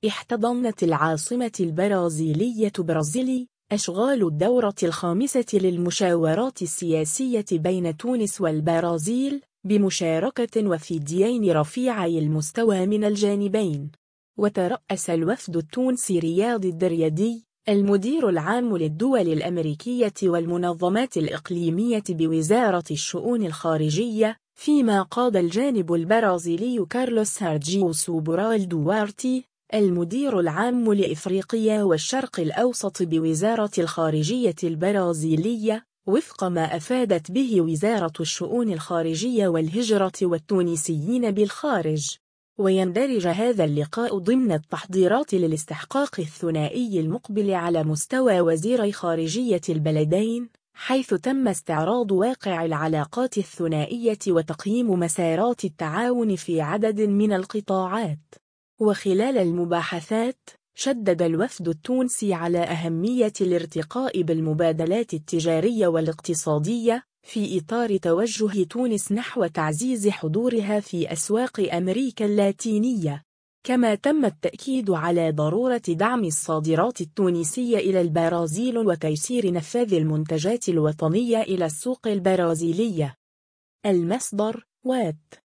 احتضنت العاصمة البرازيلية برازيلي أشغال الدورة الخامسة للمشاورات السياسية بين تونس والبرازيل بمشاركة وفديين رفيعي المستوى من الجانبين. وترأس الوفد التونسي رياض الدريدي المدير العام للدول الأمريكية والمنظمات الإقليمية بوزارة الشؤون الخارجية، فيما قاد الجانب البرازيلي كارلوس سيرجيو سوبرال دوارتي المدير العام لإفريقيا والشرق الأوسط بوزارة الخارجية البرازيلية، وفق ما أفادت به وزارة الشؤون الخارجية والهجرة والتونسيين بالخارج. ويندرج هذا اللقاء ضمن التحضيرات للاستحقاق الثنائي المقبل على مستوى وزيري خارجية البلدين، حيث تم استعراض واقع العلاقات الثنائية وتقييم مسارات التعاون في عدد من القطاعات. وخلال المباحثات، شدد الوفد التونسي على أهمية الارتقاء بالمبادلات التجارية والاقتصادية في إطار توجه تونس نحو تعزيز حضورها في أسواق أمريكا اللاتينية، كما تم التأكيد على ضرورة دعم الصادرات التونسية إلى البرازيل وتيسير نفاذ المنتجات الوطنية إلى السوق البرازيلية. المصدر: وات.